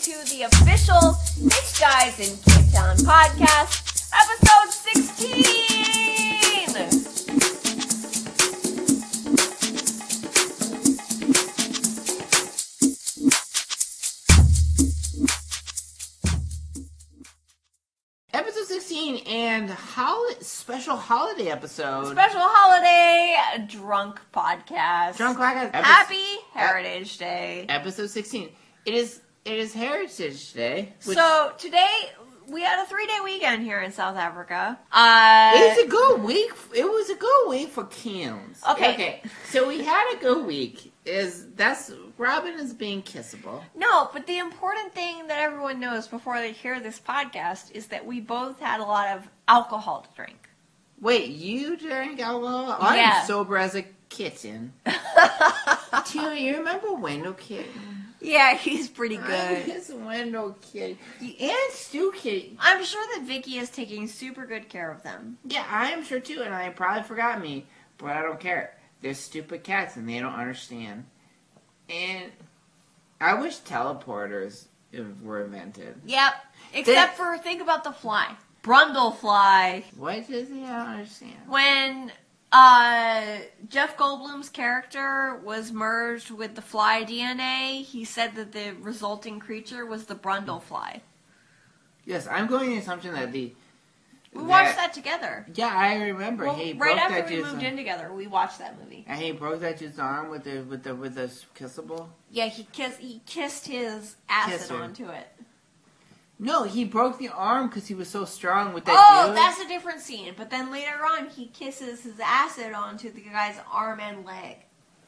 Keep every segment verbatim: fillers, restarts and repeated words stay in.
to the official Bitch Guys in Cape Town podcast, episode sixteen! Episode sixteen and hol- special holiday episode. Special holiday drunk podcast. Drunk podcast. Epi- Happy Heritage Day. Episode sixteen. It is it is Heritage Day. Which So today we had a three day weekend here in South Africa. Uh, It's a good week. It was a good week for Kim's. Okay. Okay. So we had a good week. Is that's Robin is being kissable. No, but the important thing that everyone knows before they hear this podcast is that we both had a lot of alcohol to drink. Wait, you drank alcohol? Yeah. I'm sober as a kitten. Tina, you remember Wendell Kitten? Yeah, he's pretty I good. miss Wendell Kitten. And Stu Kitten. I'm sure that Vicky is taking super good care of them. Yeah, I am sure too, and I probably forgot me, but I don't care. They're stupid cats and they don't understand. And I wish teleporters were invented. Yep. Except for, think about the fly. Brundlefly. What does he not understand? When uh, Jeff Goldblum's character was merged with the fly D N A, he said that the resulting creature was the Brundlefly. Yes, I'm going to the assumption that the... We watched that together. Yeah, I remember. Well, he right broke after that we dude's moved arm. in together, we watched that movie. And he broke that dude's arm with the with the with the kissable. Yeah, he kissed he kissed his acid Kissed her. onto it. No, he broke the arm because he was so strong with that Oh, dude. that's a different scene. But then later on, he kisses his acid onto the guy's arm and leg.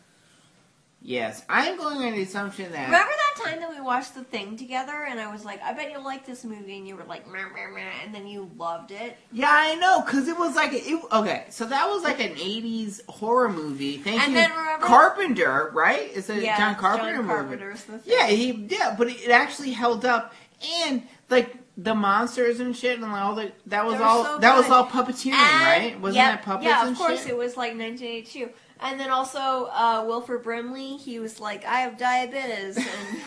Yes, I'm going on the assumption that... Remember that time that we watched The Thing together, and I was like, I bet you'll like this movie, and you were like, meh, meh, meh, and then you loved it? Yeah, I know, because it was like... A, it, okay, so that was like an eighties horror movie. Thank And you. then remember- Carpenter, right? It's a Yeah, John Carpenter John movie. Carpenter's The Thing. Yeah, he yeah, but it actually held up, and like the monsters and shit, and all the that was They were all so that was good. all puppeteering, And- right? Wasn't yep, that puppets Yeah, of and course, shit? it was like nineteen eighty-two. And then also, uh, Wilford Brimley, he was like, I have diabetes, and...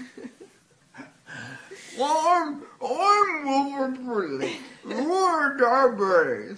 Warm, warm, Wolverine. More diabetes.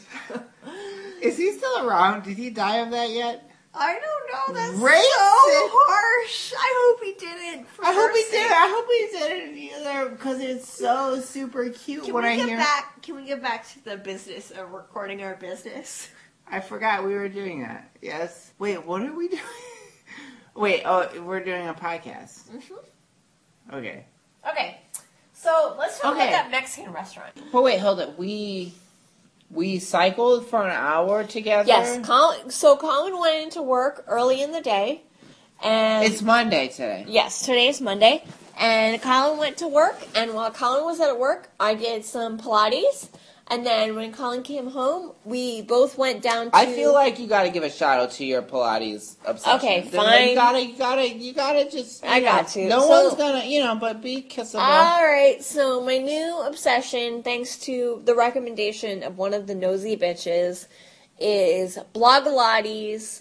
Is he still around? Did he die of that yet? I don't know, that's Racist. so harsh. I hope he didn't. for I hope her he sake. did. I hope he did it either because it's so super cute Can when we I get hear. back? Can we get back to the business of recording our business? I forgot we were doing that. Yes. Wait, what are we doing? Wait, oh, we're doing a podcast. Mm-hmm. Okay. Okay, so let's talk Okay. about that Mexican restaurant. But wait, hold it. We we cycled for an hour together. Yes, Colin, so Colin went into work early in the day, and It's Monday today. yes, today's Monday, and Colin went to work, and while Colin was at work, I did some Pilates, and then when Colin came home, we both went down to... I feel like you got to give a shout out to your Pilates obsession. Okay, Then fine. You gotta, you gotta, you gotta just. you I know, got to. No So- one's gonna, you know, but be kissable. Alright, so my new obsession, thanks to the recommendation of one of the nosy bitches, is Blogilates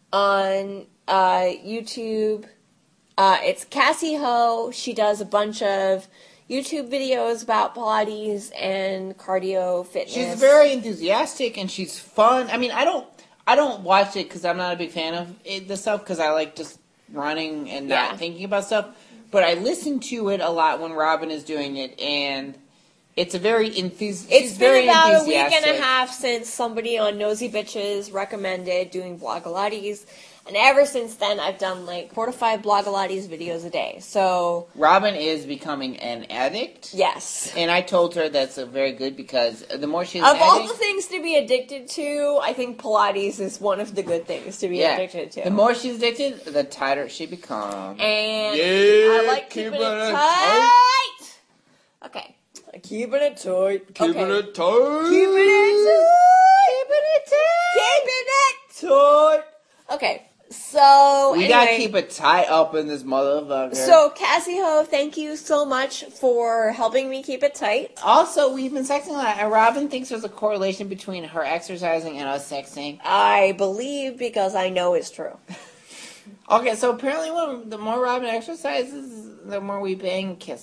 on uh, YouTube. Uh, it's Cassie Ho. She does a bunch of YouTube videos about Pilates and cardio fitness. She's very enthusiastic and she's fun. I mean, I don't, I don't watch it because I'm not a big fan of it, the stuff because I like just running and not Yeah. thinking about stuff. But I listen to it a lot when Robin is doing it, and it's a very enthusi- It's she's been very about a week enthusiastic. and a half since somebody on Nosy Bitches recommended doing Blogilates. And ever since then, I've done like four to five Blogilates videos a day. So, Robin is becoming an addict. yes. And I told her that's a very good because the more she's Of an all addict, the things to be addicted to, I think Pilates is one of the good things to be yeah, addicted to. the more she's addicted, the tighter she becomes. and Yeah, I like keep keeping it it tight. Okay. Keeping it tight. Keeping okay. it tight. Keeping it tight. Keeping it tight. Keeping it tight. Okay. So, We anyway. gotta keep it tight up in this motherfucker. So, Cassie Ho, thank you so much for helping me keep it tight. Also, we've been sexting a lot, and Robin thinks there's a correlation between her exercising and us sexting. I believe because I know it's true. Okay, so apparently when the more Robin exercises, the more we bang kisses.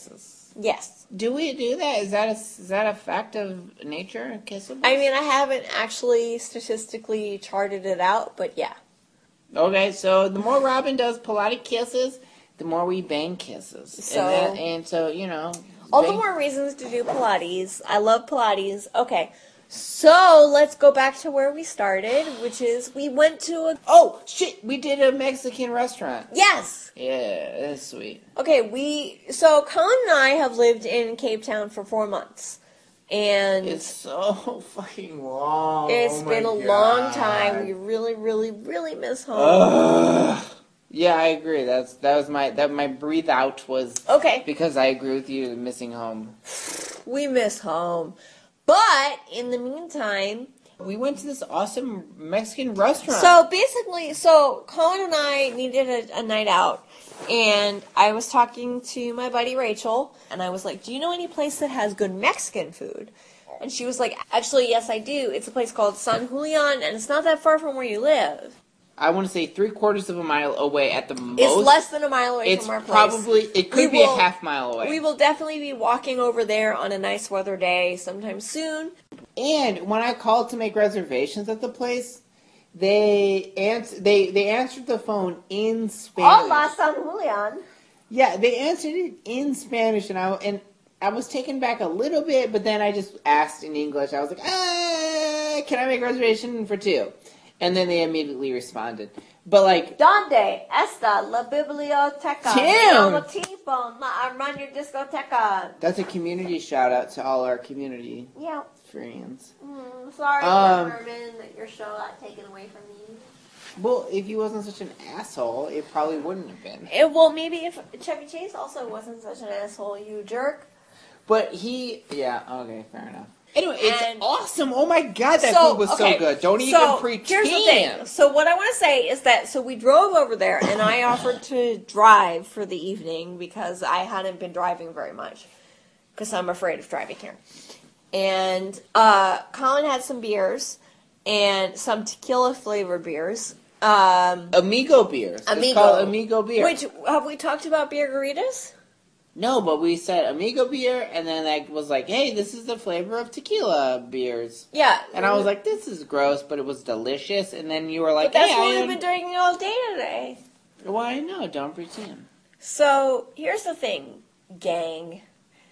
Yes. Do we do that? Is that a, is that a fact of nature? Kissables? I mean, I haven't actually statistically charted it out, but yeah. Okay, so the more Robin does Pilates kisses, the more we bang kisses. So, and, that, and so, you know. All bang. the more reasons to do Pilates. I love Pilates. Okay, so let's go back to where we started, which is we went to a... Oh, shit, we did a Mexican restaurant. Yes! Yeah, that's sweet. Okay, we... So, Colin and I have lived in Cape Town for four months. And it's so fucking long. It's oh been a God. long time. We really, really, really miss home. Ugh. Yeah, I agree. That's that was my that my breathe out was okay because I agree with you. Missing home. We miss home, but in the meantime, we went to this awesome Mexican restaurant. So basically, so Colin and I needed a, a night out. And I was talking to my buddy Rachel, and I was like, do you know any place that has good Mexican food? And she was like, actually, yes, I do. It's a place called San Julian, and it's not that far from where you live. I want to say three quarters of a mile away at the most. It's less than a mile away it's from our place. Probably, it could we be will, a half mile away. We will definitely be walking over there on a nice weather day sometime soon. And when I called to make reservations at the place, They ans- they they answered the phone in Spanish. Hola, San Julian. Yeah, they answered it in Spanish, and I and I was taken back a little bit, but then I just asked in English. I was like, ah, "Can I make a reservation for two?" And then they immediately responded. But like, ¿Dónde está la biblioteca? Tim! Motivo, la Armando discoteca. That's a community shout out to all our community yeah. friends. Mm, sorry, um, Herman, that your show got taken away from you. Well, if he wasn't such an asshole, it probably wouldn't have been. It, well, maybe if Chevy Chase also wasn't such an asshole, you jerk. But he, yeah, okay, fair enough. Anyway, it's and awesome. Oh my God, that so, food was okay, so good. Don't so even pretend. Here's the thing. So what I want to say is that, so we drove over there, and I offered to drive for the evening because I hadn't been driving very much because I'm afraid of driving here. And uh, Colin had some beers and some tequila flavored beers. Um, Amigo beers. Amigo. It's called Amigo beer. Which, have we talked about beer garitas? No, but we said Amigo beer, and then I was like, hey, this is the flavor of tequila beers. Yeah. And I was like, this is gross, but it was delicious. And then you were like, but that's hey, what I we've been drinking all day today. Why no? Don't pretend. So, here's the thing, gang.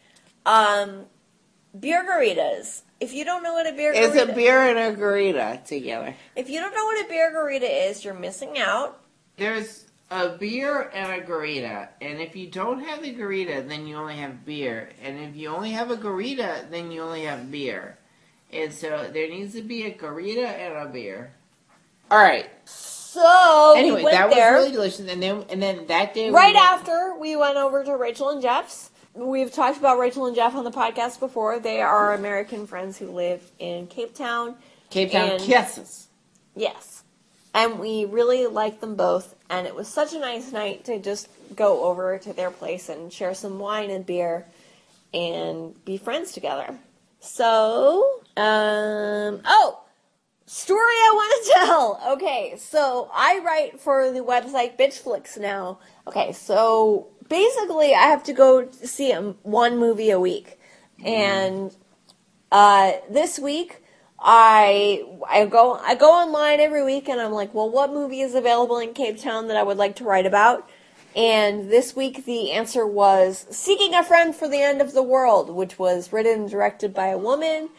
Um, beer garitas. If you don't know what a beer it's garita is... It's a beer and a garita together. If you don't know what a beer garita is, you're missing out. There's a beer and a garita. And if you don't have the garita, then you only have beer. And if you only have a garita, then you only have beer. And so there needs to be a garita and a beer. All right. So anyway, we went that there. was really delicious. And then and then that day, right we after we went over to Rachel and Jeff's. We've talked about Rachel and Jeff on the podcast before. They are American friends who live in Cape Town. Cape Town and, kisses. Yes. And we really liked them both. And it was such a nice night to just go over to their place and share some wine and beer and be friends together. So, um, oh, story I want to tell. Okay, so I write for the website Bitchflix now. Okay, so basically I have to go see one movie a week. And uh, this week I I go I go online every week and I'm like, well, what movie is available in Cape Town that I would like to write about? And this week the answer was Seeking a Friend for the End of the World, which was written and directed by a woman.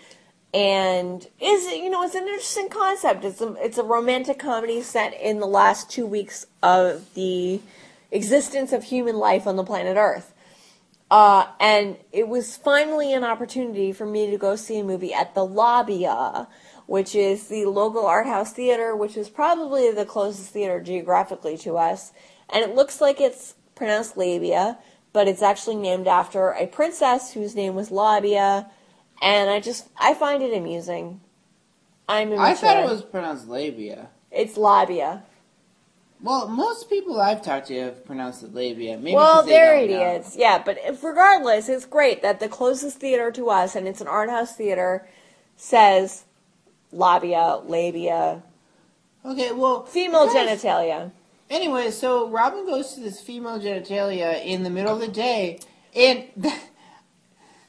And is you know it's an interesting concept. It's a it's a romantic comedy set in the last two weeks of the existence of human life on the planet Earth. Uh, and it was finally an opportunity for me to go see a movie at the Labia, which is the local art house theater, which is probably the closest theater geographically to us. And it looks like it's pronounced labia, but it's actually named after a princess whose name was Labia. And I just, I find it amusing. I'm immature. I thought it was pronounced labia. It's labia. Well, most people I've talked to have pronounced it labia. Maybe well, they they're don't know. idiots. Yeah, but if, regardless, it's great that the closest theater to us, and it's an art house theater, says labia, labia. Okay, well... Female guys, genitalia. Anyway, so Robin goes to this female genitalia in the middle of the day, and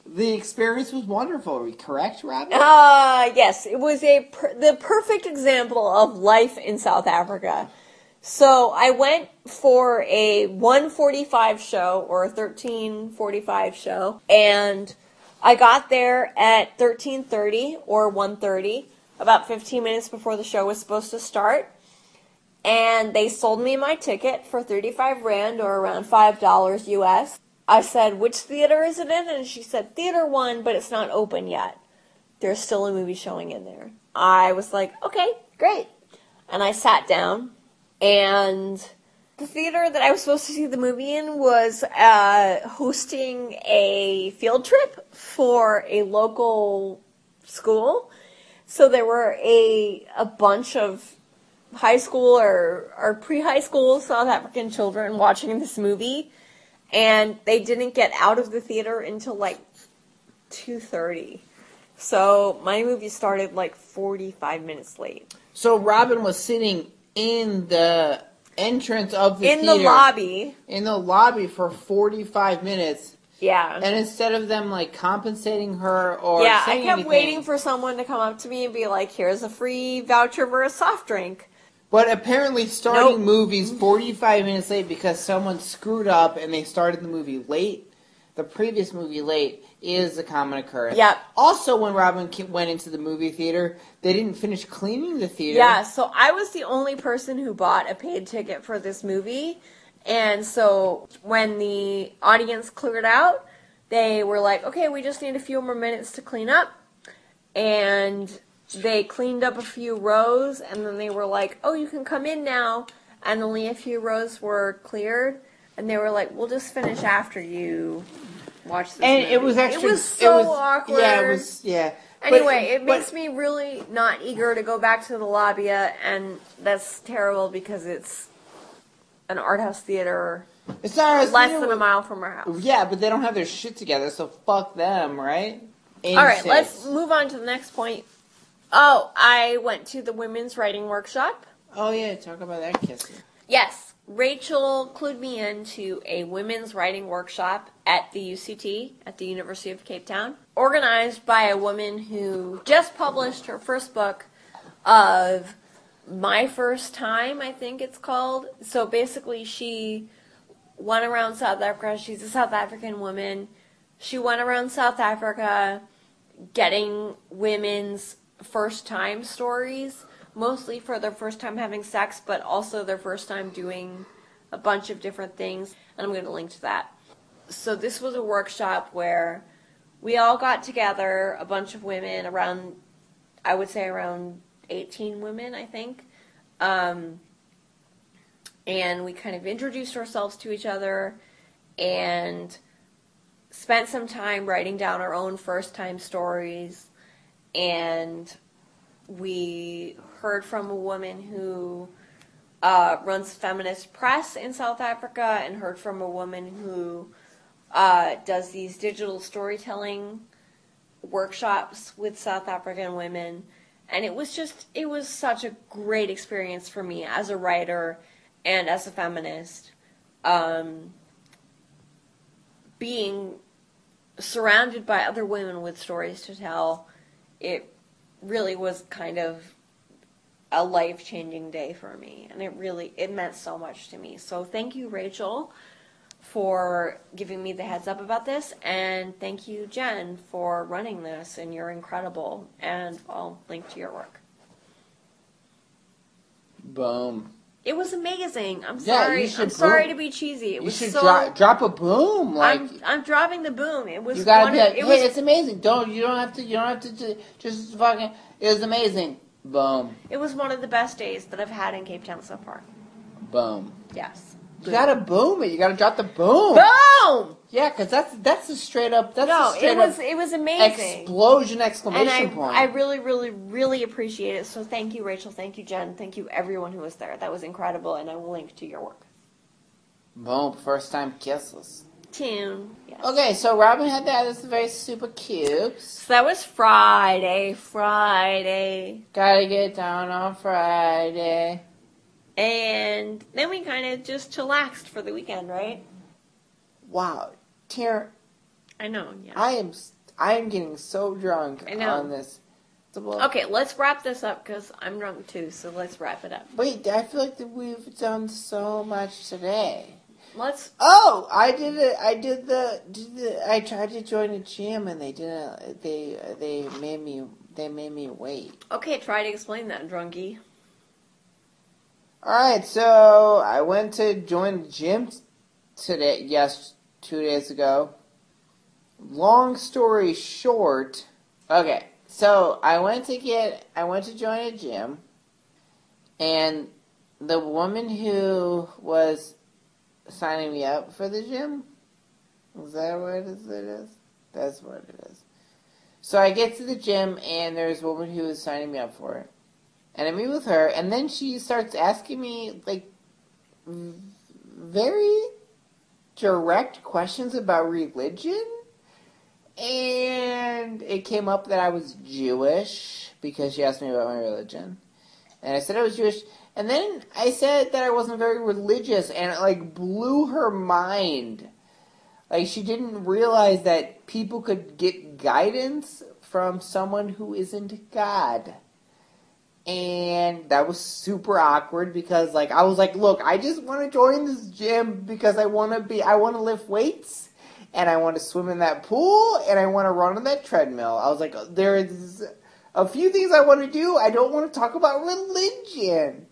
the experience was wonderful. Are we correct, Robin? Uh, yes, it was a per- the perfect example of life in South Africa. So I went for a one forty-five show, or a thirteen forty-five show, and I got there at thirteen thirty or one thirty, about fifteen minutes before the show was supposed to start. And they sold me my ticket for thirty-five rand, or around five dollars U S. I said, which theater is it in? And she said, theater one, but it's not open yet. There's still a movie showing in there. I was like, okay, great. And I sat down, and the theater that I was supposed to see the movie in was uh, hosting a field trip for a local school. So there were a a bunch of high school or, or pre-high school South African children watching this movie. And they didn't get out of the theater until like two thirty. So my movie started like forty-five minutes late. So Robin was sitting in the entrance of the in theater. In the lobby. In the lobby for forty-five minutes. Yeah. And instead of them like compensating her or yeah, saying I kept anything, waiting for someone to come up to me and be like, here's a free voucher for a soft drink. But apparently starting Nope. movies forty-five minutes late because someone screwed up and they started the movie late, the previous movie late, is a common occurrence. Yep. Also, when Robin went into the movie theater, they didn't finish cleaning the theater. Yeah, so I was the only person who bought a paid ticket for this movie. And so when the audience cleared out, they were like, okay, we just need a few more minutes to clean up. And they cleaned up a few rows, and then they were like, oh, you can come in now. And only a few rows were cleared. And they were like, we'll just finish after you watch this And movie. it was actually... It was so it was, awkward. Yeah, it was... Yeah. Anyway, but, it makes but, me really not eager to go back to the lobby, and that's terrible because it's an art house theater. It's not less theater than a mile from our house. Yeah, but they don't have their shit together, so fuck them, right? All right, let's move on to the next point. Oh, I went to the women's writing workshop. Oh, yeah, talk about that, Kissy. Yes, Rachel clued me into a women's writing workshop at the U C T, at the University of Cape Town, organized by a woman who just published her first book of My First Time, I think it's called. So basically she went around South Africa. She's a South African woman. She went around South Africa getting women's first time stories, mostly for their first time having sex, but also their first time doing a bunch of different things, and I'm going to link to that. So this was a workshop where we all got together, a bunch of women, around, I would say around eighteen women, I think, um, and we kind of introduced ourselves to each other, and spent some time writing down our own first time stories. And we heard from a woman who uh, runs Feminist Press in South Africa, and heard from a woman who uh, does these digital storytelling workshops with South African women. And it was just, it was such a great experience for me as a writer and as a feminist. Um, being surrounded by other women with stories to tell, it really was kind of a life-changing day for me, and it really, it meant so much to me. So thank you, Rachel, for giving me the heads up about this, and thank you, Jen, for running this, and you're incredible, and I'll link to your work. Boom. It was amazing. I'm Yeah, sorry. you should I'm boom. sorry to be cheesy. It You was should so. dro- drop a boom. Like I'm, I'm dropping the boom. It was. you gotta one be of- like, it hey, was, it's amazing. Don't you don't have to. You don't have to ju- just fucking. It was amazing. Boom. It was one of the best days that I've had in Cape Town so far. Boom. Yes. You gotta boom it. You gotta drop the boom. Boom! Yeah, because that's that's a straight up. That's No, a straight it was up it was amazing. explosion exclamation And I, point. I really, really, really appreciate it. So thank you, Rachel. Thank you, Jen. Thank you, everyone who was there. That was incredible, and I will link to your work. Boom. First time kisses. Tune. Yes. Okay, so Robin had that. It's very super cute. So that was Friday. Friday. Gotta get down on Friday. And then we kind of just chillaxed for the weekend, right? Wow. Tara, I know, yeah. I am I'm getting so drunk I know. on this. Okay, let's wrap this up because I'm drunk too, so let's wrap it up. Wait, I feel like that we've done so much today. Let's. Oh, I did it. I did the, did the. I tried to join a gym and they didn't. They they made me. They made me wait. Okay, try to explain that, drunkie. All right, so I went to join the gym today. Yes, two days ago. Long story short, okay. So I went to get, I went to join a gym, and the woman who was signing me up for the gym, is that what it is? That's what it is. So I get to the gym, and there's a woman who is signing me up for it, and I meet with her, and then she starts asking me, like, very direct questions about religion. And it came up that I was Jewish because she asked me about my religion. And I said I was Jewish. And then I said that I wasn't very religious. And it, like, blew her mind. Like, she didn't realize that people could get guidance from someone who isn't God. And that was super awkward because, like, I was like, look, I just want to join this gym because I want to be, I want to lift weights. And I want to swim in that pool, and I want to run on that treadmill. I was like, there's a few things I want to do. I don't want to talk about religion.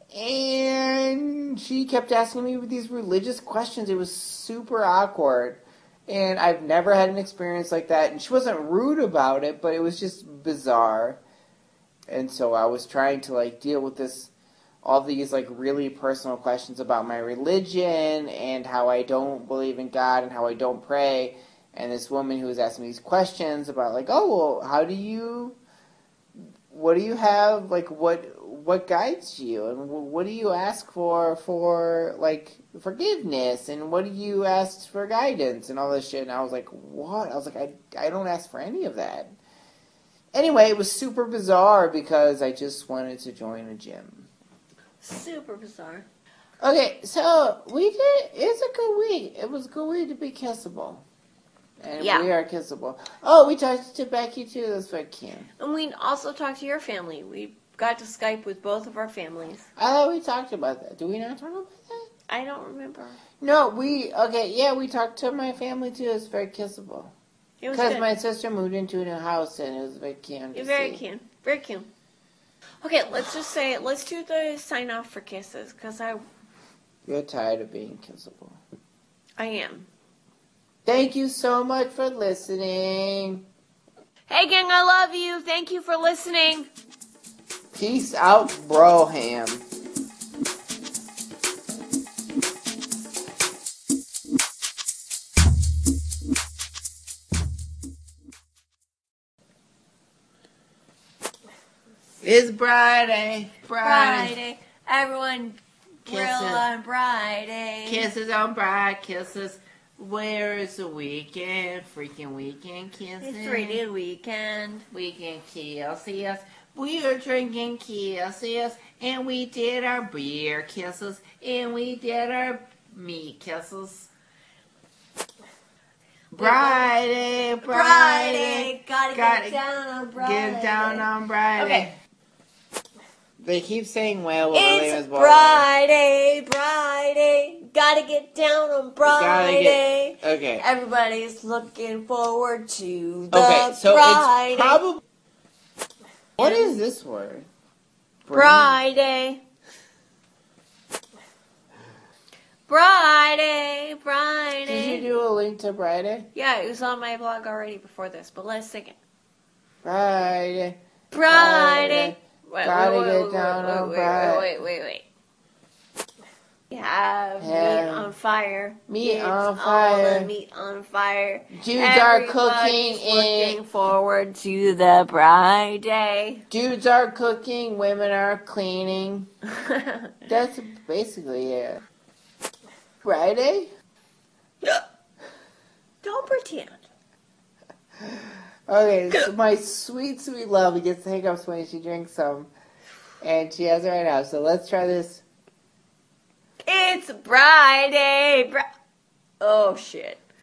And she kept asking me these religious questions. It was super awkward. And I've never had an experience like that. And she wasn't rude about it, but it was just bizarre. And so I was trying to, like, deal with this, all these, like, really personal questions about my religion and how I don't believe in God and how I don't pray. And this woman who was asking me these questions about, like, oh, well, how do you, what do you have, like, what, what guides you? And what do you ask for, for, like, forgiveness? And what do you ask for guidance? And all this shit. And I was like, what? I was like, I, I don't ask for any of that. Anyway, it was super bizarre because I just wanted to join a gym. Super bizarre. Okay, so we did, it's a good week. It was a good week to be kissable. And yeah. we are kissable. Oh, we talked to Becky too, that's very cute. And we also talked to your family. We got to Skype with both of our families. Oh, we talked about that. Did we not talk about that? I don't remember. No, we, okay, yeah, we talked to my family too. It's very kissable. It was Because my sister moved into a new house and it was very cute. It was very cute. Very cute. Okay, let's just say, let's do the sign off for kisses, because I... You're tired of being kissable. I am. Thank you so much for listening. Hey gang, I love you. Thank you for listening. Peace out, broham. It's Friday. Friday. Friday. Everyone grill Kisses. on Friday. Kisses on bride, kisses. Where is the weekend? Freaking weekend kisses. It's really weekend. Weekend kisses. We are drinking kisses. And we did our beer kisses. And we did our meat kisses. Friday, Friday. Friday. Gotta, Gotta get down on Friday. Get down on Friday. Okay. They keep saying whale while the name is It's Bob. Friday, Friday. Gotta get down on Friday. Get, okay. Everybody's looking forward to the Okay, so Friday. it's probably... What is this word? Friday. Friday, Friday. Did you do a link to Friday? Yeah, it was on my blog already before this, but let's sing it. Friday. Friday. Wait, Gotta wait, wait, get wait, down wait, on wait, Friday. wait, wait, wait, wait. We have Yeah. meat on fire. Meat It's on all fire. the meat on fire. Dudes are Everybody's cooking looking in... forward to the Friday. Dudes are cooking, women are cleaning. That's basically it. Friday? Don't pretend. Okay, so my sweet, sweet love gets hiccups when she drinks some. And she has it right now, so let's try this. It's Friday. Bri- oh, shit.